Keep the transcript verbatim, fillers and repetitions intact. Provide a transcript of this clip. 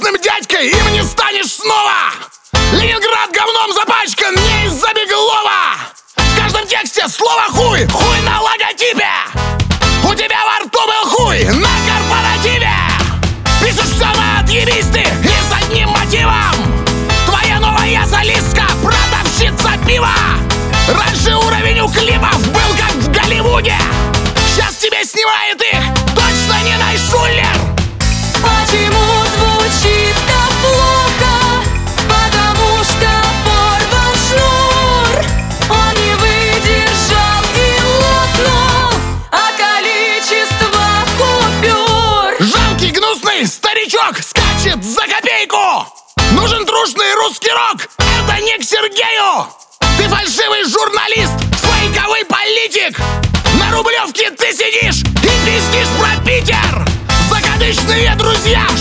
крупным дядькой им не станешь снова. Ленинград говном запачкан не из-за Беглова. В каждом тексте слово хуй, хуй на логотипе. У тебя во рту был хуй на корпоративе. Пишешь все на отъебись ты и с одним мотивом. Твоя новая солистка, продавщица пива. Раньше уровень у клипов был как в Голливуде. Сейчас тебе снимает их точно не Найшулер. Почему звучит так плохо? Потому что порван шнур. Он не выдержал и лопнул от количества купюр. Жалкий гнусный старичок скачет за копейку. Нужен трушный русский рок, это не к Сергею. Ты фальшивый журналист, фейковый политик. На Рублевке ты сидишь и пиздишь про Питер. Закадычные друзья